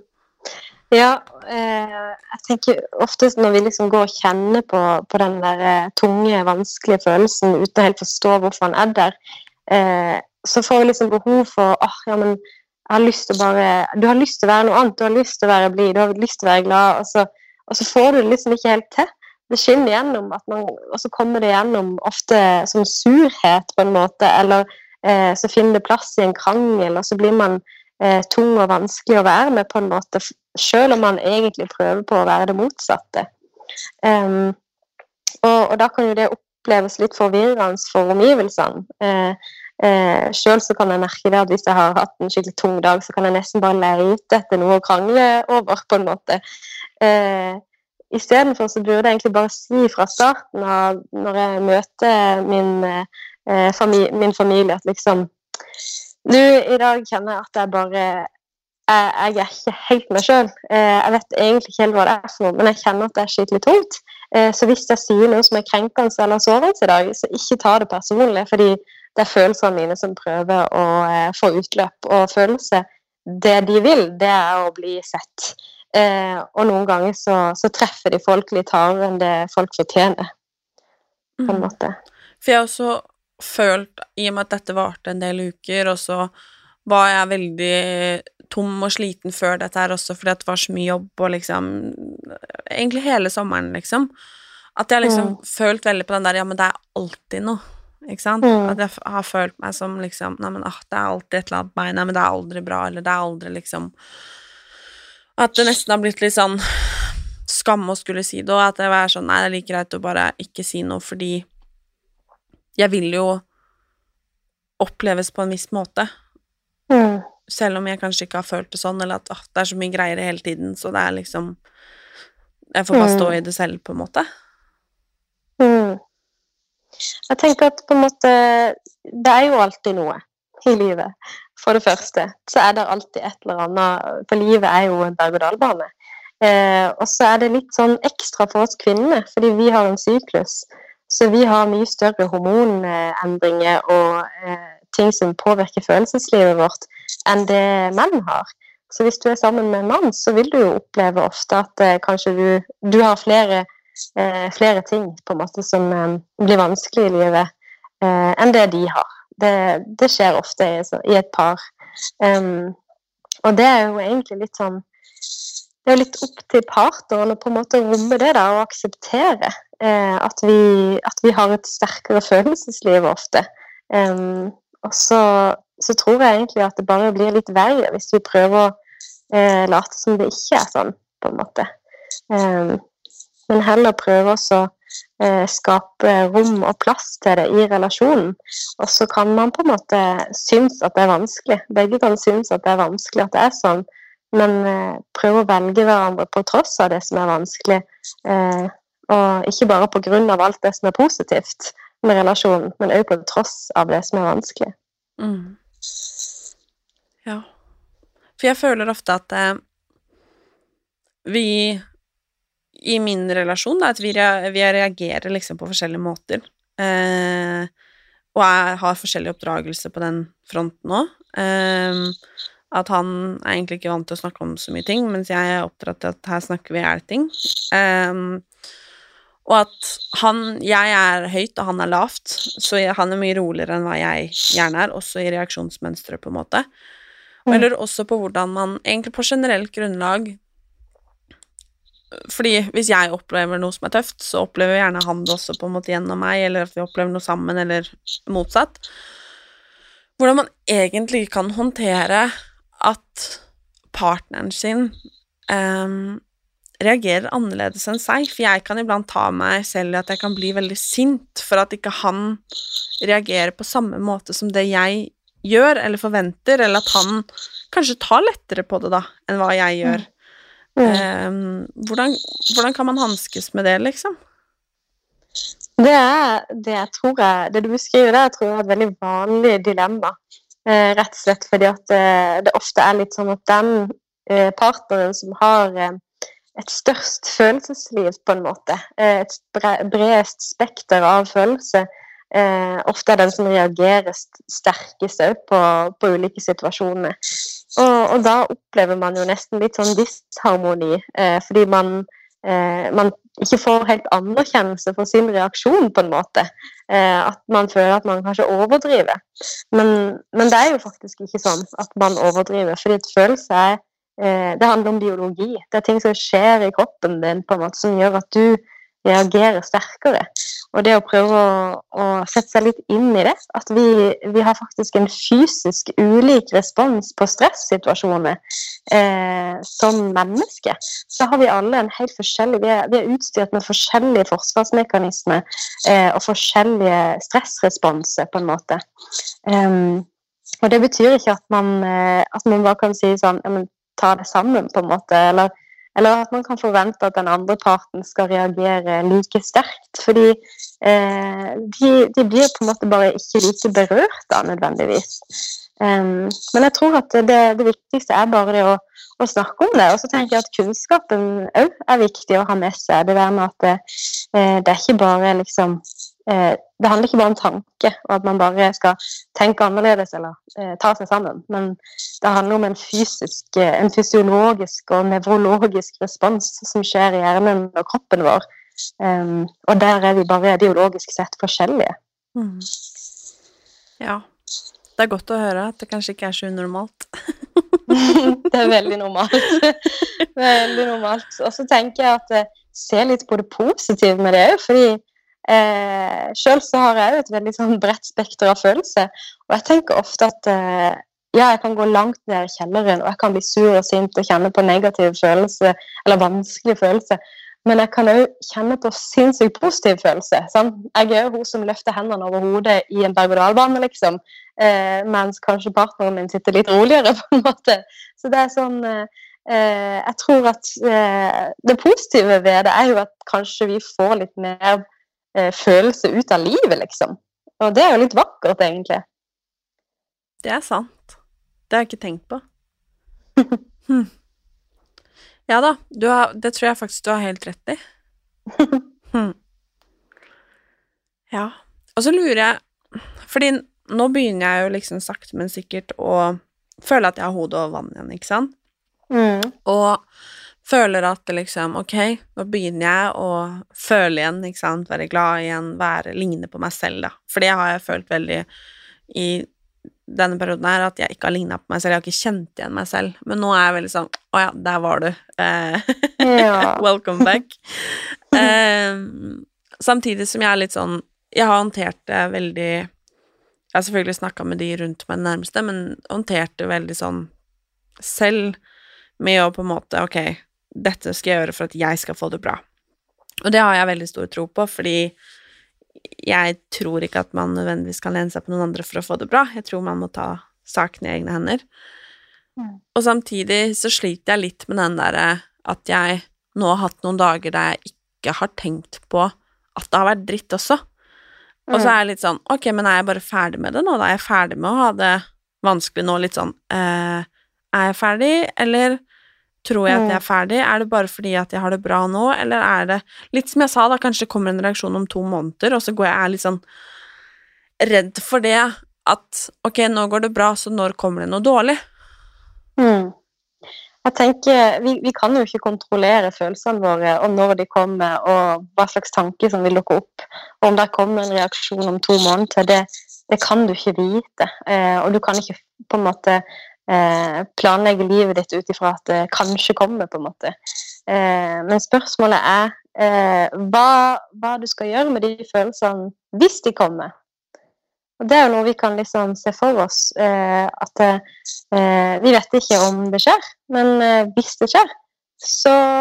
Ja, eh, jeg tenker oftest når vi liksom går og kjenner på, på den der eh, tunge, vanskelige følelsen, uten å helt forstå hvorfor han er der, eh, så får vi liksom behov for, ah, ja, men jeg har lyst til å bare, du har lyst til å være noe annet, du har lyst til å være blid, du har lyst til å være glad, og så, og så får du det liksom ikke helt til. Det skinner gjennom, at man, og så kommer det gjennom ofte som surhet på en måte, eller eh, så finner det plass i en krangel, og så blir man eh, tung og vanskelig å være med på en måte, selv om man egentlig prøver på å være det motsatte. Um, og, og da kan jo det oppleves litt forvirrende for omgivelsene. Eh, Eh, selv så kan jeg merke det at hvis jeg har hatt en skikkelig tung dag, så kan jeg nesten bare leite etter noe å krangle over på en måte. Eh, I stedet for så burde jeg egentlig bare si fra starten av når jeg møter min, eh, familie, min familie at liksom, nå i dag kjenner jeg at jeg bare, jeg, jeg er ikke helt meg selv. Eh, jeg vet egentlig ikke helt hva det er for noe, men jeg kjenner at det er skikkelig tungt. Eh, så hvis jeg sier noe som er krenkende eller sårende i dag, så ikke ta det personlig, fordi det er følelsene mine som prøver å eh, få utløp, og følelse, det de vil, det er å bli sett. Eh, og noen ganger så, så treffer de folk litt hardere enn det folk fortjener, på en Mm. måte. For jeg har også følt, i og med at dette varte en del uker, og så var jeg veldig tom og sliten før dette her også, fordi at det var så mye jobb, og liksom, egentlig hele sommeren, liksom, at jeg liksom Mm. følt veldig på den der, ja, men det er alltid noe, ikke sant? Mm. At jeg f- har følt meg som liksom, nei, men ah, det er alltid et eller annet meg, nei, men det er aldri bra, eller det er aldri liksom, at det nesten har blitt litt sånn skam å skulle si det, og at det var sånn, nei, det er like greit å bare ikke si noe, fordi jeg vil jo oppleves på en viss måte, Mm. selv om jeg kanskje ikke har følt det sånn, eller at ah, det er så mye greier hele tiden, så det er liksom, jeg får bare stå Mm. i det selv på en måte. Mm. Jeg tenker at på en måte, det er jo alltid noe i livet. For det første, så er det alltid et eller annet, for livet er jo en berg-og-dal-bane. Eh, og så er det litt sånn ekstra for oss kvinner, fordi vi har en syklus, så vi har mye større hormonendringer og eh, ting som påvirker følelseslivet vårt, enn det menn har. Så hvis du er sammen med en mann, så vil du jo oppleve ofte at eh, kanskje du, du har flere Eh, flere ting på en måte som eh, blir vanskelig i livet eh, enn det de har. Det, det skjer ofte i, så, i et par. Um, og det er jo egentlig litt sånn, det er litt opp til partneren å på en måte romme det da, og akseptere eh, at, vi, at vi har et sterkere følelsesliv ofte. Um, og så, så tror jeg egentlig at det bare blir litt verre hvis vi prøver å eh, late som det ikke er sånn, på en måte. Um, men heller prøve å eh, skape rom og plass til det i relasjonen. Og så kan man på en måte synes at det er vanskelig. Begge kan synes at det er vanskelig at det er sånn, men eh, prøve å velge hverandre på tross av det som er vanskelig, eh, og ikke bare på grunn av alt det som er positivt med relasjonen, men også på tross av det som er vanskelig. Mm. Ja. For jeg føler ofte at eh, vi i min relasjon, da, at vi, rea- vi reagerer liksom på forskjellige måter, eh, og jeg har forskjellig oppdragelse på den fronten også, eh, at han er egentlig ikke vant til å snakke om så mye ting, mens jeg er oppdratt til at her snakker vi er ting, eh, og at han, jeg er høyt og han er lavt, så jeg, han er mye roligere enn hva jeg gjerne er, også i reaksjonsmønstre på en måte, Mm. eller også på hvordan man, egentlig på generelt grunnlag, fordi hvis jeg opplever noe som er tøft, så opplever gjerne han det også på en måte gjennom meg, eller at vi opplever noe sammen, eller motsatt. Hvordan man egentlig kan håndtere at partneren sin um, reagerer annerledes enn seg, for jeg kan iblant ta meg selv i at jeg kan bli veldig sint for at ikke han reagerer på samme måte som det jeg gjør, eller forventer, eller at han kanskje tar lettere på det da, enn hva jeg gjør. Mm. Um, hvordan, hvordan kan man hanskes med det, liksom? Det er, det jeg tror jeg, det du beskriver det, jeg tror jeg er et veldig vanlig dilemma. Eh, rett og slett fordi at eh, det ofte er litt sånn at den eh, partneren som har eh, et størst følelsesliv på en måte, eh, et bre bredest spekter av følelse, eh, ofte er den som reagerer st sterkest på, på ulike situasjoner. Og, og da opplever man jo nesten litt sånn disharmoni, eh, fordi man Eh, man ikke får helt anerkjennelse for sin reaksjon på en måte. Eh, at man føler at man kanskje overdriver. Men, men det er jo faktisk ikke sånn at man overdriver, fordi et følelse er, eh, det handler om biologi. Det er ting som skjer i kroppen din på en måte som gjør at du reagerer sterkere. Og det å prøve å, å sette seg litt inn i det, at vi, vi har faktisk en fysisk ulik respons på stresssituasjoner eh, som mennesker. Så har vi alle en helt forskjellig, vi er, vi er utstyrt med forskjellige forsvarsmekanismer eh, og forskjellige stressresponser på en måte. Um, og det betyr ikke at man, eh, at man bare kan si sånn, ja, men ta det sammen på en måte, eller Eller at man kan forvente at den andre parten skal reagere like sterkt, fordi eh, de, de blir på en måte bare ikke like berørt da, nødvendigvis. Um, men jeg tror at det, det viktigste er bare det å, å snakke om det, og så tenker jeg at kunnskapen også er viktig å ha med seg. Det der med at det, eh, det er ikke bare liksom, eh, det handler ikke bare om tanke, og at man bare skal tenke annerledes eller eh, ta seg sammen, men det handler om en fysisk, en fysiologisk og nevrologisk respons som skjer i hjernen og kroppen vår. Um, og der er vi bare ideologisk sett forskjellige. Mm. Ja, det er godt å høre at det kanskje ikke er så unormalt. Det er veldig normalt. Veldig normalt. Og så tenker jeg at jeg ser litt på det positive med det, fordi eh, selv så har jeg jo et veldig sånn bredt spekter av følelse, og jeg tenker ofte at eh, ja, jeg kan gå langt ned i kjelleren, og jeg kan bli sur og sint og kjenne på negativ følelse, eller vanskelig følelse, men jeg kan også kjenne på sinnssykt positiv følelse. Sant? Jeg er jo hun som løfter hendene over hodet i en berg-og-dal-bane, liksom, eh, mens kanskje partneren min sitter litt roligere på en måte. Så det er sånn, eh, jeg tror at eh, det positive ved det er jo at kanskje vi får litt mer eh, følelse ut av livet, liksom. Og det er jo litt vakkert, egentlig. Det er sant. Det har jeg ikke tenkt på. hm. Ja da, du har, det tror jeg faktisk du har helt rett i. hm. Ja, og så lurer jeg, fordi nå begynner jeg jo liksom sakte, men sikkert å føle at jeg har hodet over vann igjen, ikke sant? Mm. Og føler at det liksom, ok, nå begynner jeg å føle igjen, ikke sant? Være glad igjen, være, ligne på meg selv da. For det har jeg følt veldig i denne perioden her, at jeg ikke har lignet på meg selv, jeg har ikke kjent igjen meg selv, men nå er jeg veldig sånn, åja, der var du, eh, Ja. welcome back. Eh, samtidig som jeg er litt sånn, jeg har håndtert det veldig, jeg har selvfølgelig snakket med de rundt meg nærmeste, men håndtert det veldig sånn selv, med å på en måte, ok, dette skal jeg gjøre for at jeg skal få det bra. Og det har jeg veldig stor tro på, fordi jeg tror ikke at man nødvendigvis kan lene seg på noen andre for å få det bra. Jeg tror man må ta saken i egne hender. Mm. Og samtidig så sliter jeg litt med den der at jeg nå har hatt noen dager der jeg ikke har tenkt på at det har vært dritt også. Mm. Og så er jeg litt sånn, ok, men er jeg bare ferdig med det nå? Da er jeg ferdig med å ha det vanskelig nå, litt sånn, eh, er jeg ferdig, eller tror jeg at jeg er ferdig? Er det bare fordi at jeg har det bra nå, eller er det, litt som jeg sa da, kanskje det kommer en reaksjon om to måneder, og så går jeg er litt sånn redd for det, at ok, nå går det bra, så når kommer det noe dårlig? Mm. Jeg tenker, vi, vi kan jo ikke kontrollere følelsene våre, og når de kommer, og hva slags tanker som vil lukke opp, og om det kommer en reaksjon om to måneder, det, det kan du ikke vite, eh, og du kan ikke på en måte Eh, planlegge livet ditt ut ifra at det kanskje kommer på en måte. Eh, men spørsmålet er eh, hva, hva du skal gjøre med de følelsene hvis de kommer. Og det er jo noe vi kan liksom se for oss, eh, at eh, vi vet ikke om det skjer, men eh, hvis det skjer, så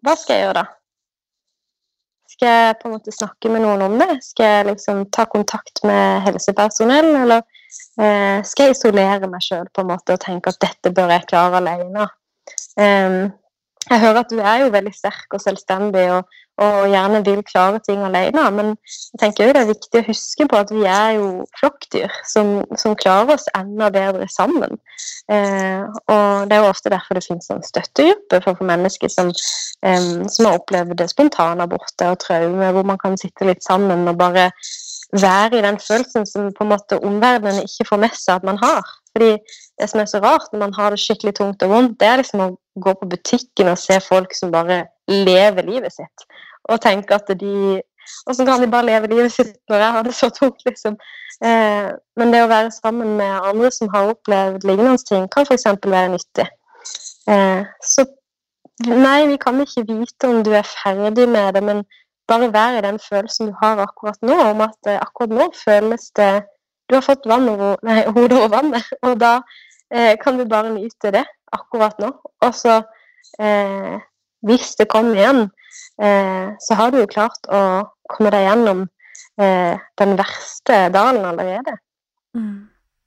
hva skal jeg gjøre da? Skal jeg på en måte snakke med noen om det? Skal jeg liksom ta kontakt med helsepersonell, eller eh, skal jeg isolere meg selv på en måte og tenke at dette bør jeg klare alene? Um, jeg hører at du er jo veldig sterk og selvstendig og, og gjerne vil klare ting alene, men jeg tenker jo det er viktig å huske på at vi er jo flokkdyr som, som klarer oss enda bedre sammen. Eh, og det er jo ofte derfor det finnes en støttegruppe for, for mennesker som, eh, som har opplevd spontanaborter og traume, hvor man kan sitte litt sammen og bare være i den følelsen som på en måte omverdenen ikke får med seg at man har. Fordi det som er så rart når man har det skikkelig tungt og vondt, det er liksom å gå på butikken og se folk som bare lever livet sitt. Og tenke at de, hvordan kan de bare leve livet sitt når jeg har det så tungt, liksom. Eh, men det å være sammen med andre som har opplevd lignende ting, kan for eksempel være nyttig. Eh, så nei, vi kan ikke vite om du er ferdig med det, men bare være i den følelsen du har akkurat nå, om at eh, akkurat nå føles det, du har fått vann over, nei, hodet over vannet, og da eh, kan du bare nyte det akkurat nå. Og så, eh, hvis det kommer igjen, eh, så har du jo klart å komme deg gjennom eh, den verste dalen allerede. Mm.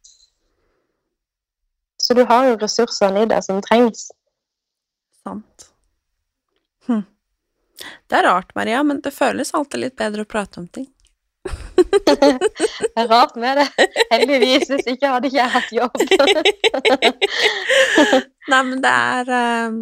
Så du har jo ressursene i deg som trengs. Sant. Hm. Det er rart, Maria, men det føles alltid litt bedre å prate om ting. Det er rart med det. Heldigvis, hvis ikke hadde ikke jeg hatt jobb. Nei, men det er um...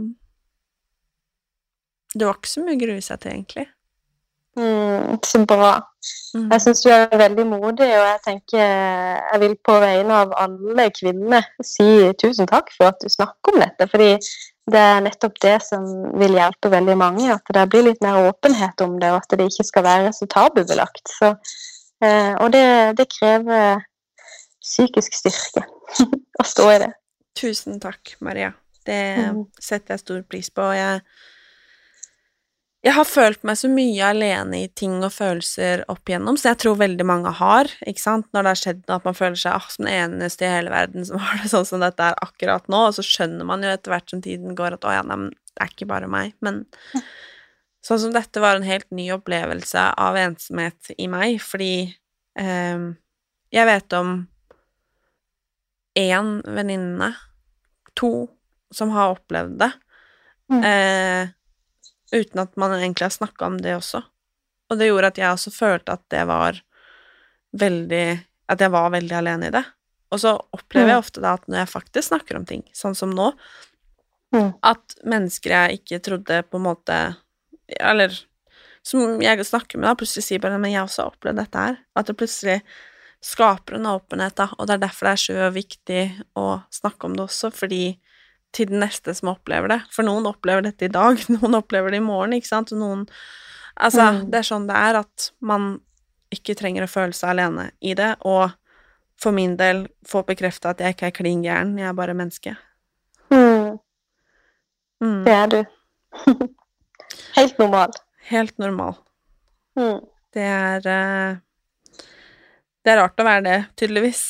det var ikke så mye å grue seg til, egentlig. Mm, så bra. Mm. Jeg synes du er veldig modig, og jeg tenker jeg vil på vegne av alle kvinner si tusen takk for at du snakker om dette, fordi det er nettopp det som vil hjelpe veldig mange, at det blir litt mer åpenhet om det, og at det ikke skal være så tabubelagt. Så, eh, og det, det krever psykisk styrke å stå i det. Tusen takk, Maria. Det Mm. setter jeg stor pris på, og jeg Jeg har følt meg så mye alene i ting og følelser opp igjennom, så jeg tror veldig mange har, ikke sant? Når det har skjedd noe, at man føler seg ah, som den eneste i hele verden som har det sånn som dette er akkurat nå, og så skjønner man jo etter hvert som tiden går at å ja, nei, men det er ikke bare meg, men sånn som dette var en helt ny opplevelse av ensomhet i meg, fordi eh, jeg vet om en venninne, to som har opplevd det, Mm. eh, uten at man egentlig har snakket om det også. Og det gjorde at jeg også følte at det var veldig, at jeg var veldig alene i det. Og så opplever jeg ofte da at når jeg faktisk snakker om ting, sånn som nå, Mm. at mennesker jeg ikke trodde på en måte, eller som jeg snakker med da, plutselig sier bare, men jeg også har opplevd dette her. At det plutselig skaper en åpenhet da, og det er derfor det er så viktig å snakke om det også, fordi til den neste som opplever det. For noen opplever dette i dag, noen opplever det i morgen, ikke sant? Og noen, altså, Mm. det er sånn det er at man ikke trenger å føle seg alene i det, og for min del få bekreftet at jeg ikke er klin gæren, jeg er bare menneske. Mm. Mm. Det er du. Helt normal. Helt normal. Mm. Det er, eh, det er rart å være det, tydeligvis.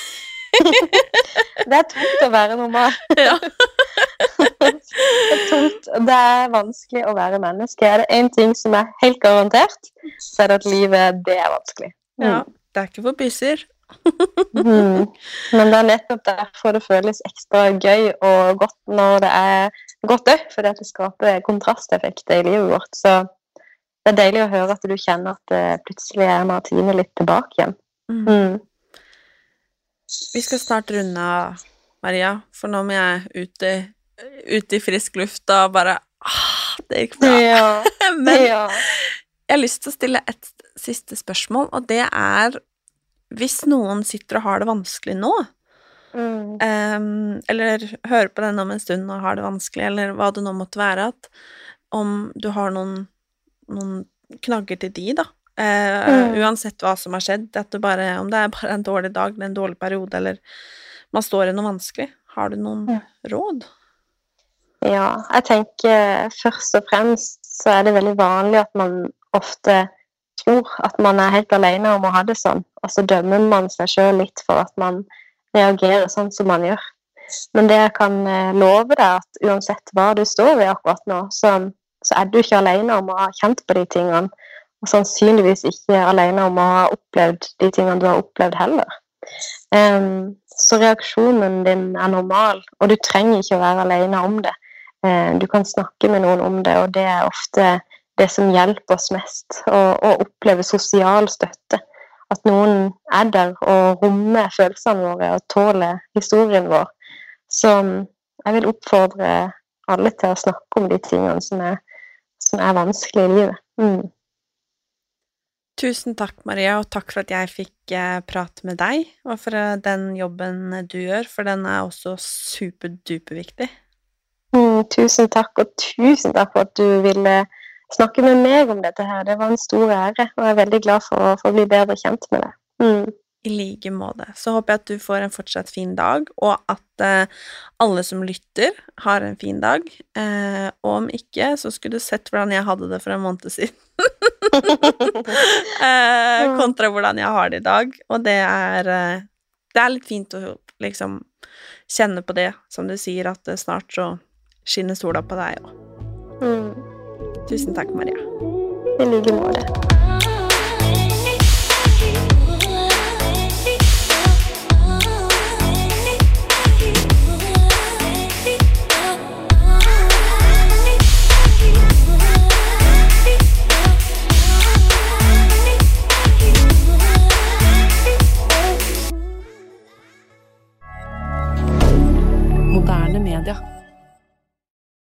Det er tungt å være normal. Ja. Det er tungt, og det er vanskelig å være menneske. Er det en ting som er helt garantert, så er det at livet, det er vanskelig. Mm. Ja, det er ikke for bysser. Mm. Men det er nettopp derfor det føles ekstra gøy og godt når det er godt òg, fordi at det skaper kontrasteffekter i livet vårt. Så det er deilig å høre at du kjenner at det plutselig er Martine litt tilbake igjen. Mm. Mm. Vi skal snart runde av, Maria, for nå må jeg ut i, ut i frisk luft og bare, ah, det gikk bra. Ja. Men Ja. jeg har lyst til å stille et siste spørsmål, og det er, hvis noen sitter og har det vanskelig nå, Mm. um, eller hører på denne om en stund og har det vanskelig, eller hva det nå måtte være, at om du har noen, noen knagger til de, da, uh, Mm. uansett hva som har skjedd, at det bare, om det er bare en dårlig dag, eller en dårlig periode, eller man står i noe vanskelig, har du noen Mm. råd? Ja, jeg tenker først og fremst så er det veldig vanlig at man ofte tror at man er helt alene om å ha det sånn, og så dømmer man seg selv litt for at man reagerer sånn som man gjør. Men det jeg kan eh, love deg at uansett hva du står i akkurat nå, så så er du ikke alene om å ha kjent på de tingene, og sannsynligvis ikke alene om å ha opplevd de tingene du har opplevd heller. Um, så reaksjonen din er normal, og du trenger ikke å være alene om det. Uh, du kan snakke med noen om det, og det er ofte det som hjelper oss mest, å, å oppleve sosial støtte. At noen er der og rommer følelsene våre og tåler historien vår. Så jeg vil oppfordre alle til å snakke om de tingene som er, som er vanskelig i livet. Mm. Tusen takk, Maria, og takk for at jeg fikk eh, prate med deg, og for eh, den jobben du gjør, for den er også superduperviktig. Mm, tusen takk, og tusen takk for at du ville snakke med meg om dette her. Det var en stor ære, og jeg er veldig glad for, for å bli bedre kjent med deg. Mm. I like måte. Så håper jeg at du får en fortsatt fin dag, og at eh, alle som lytter har en fin dag. Eh, og om ikke, så skulle du sett hvordan jeg hadde det for en måned siden. eh, kontra hvordan jeg har det i dag. Og det er, eh, det er litt fint å liksom kjenne på det, som du sier, at snart så skinner sola på deg også. Mm. Tusen takk, Maria. I like måte.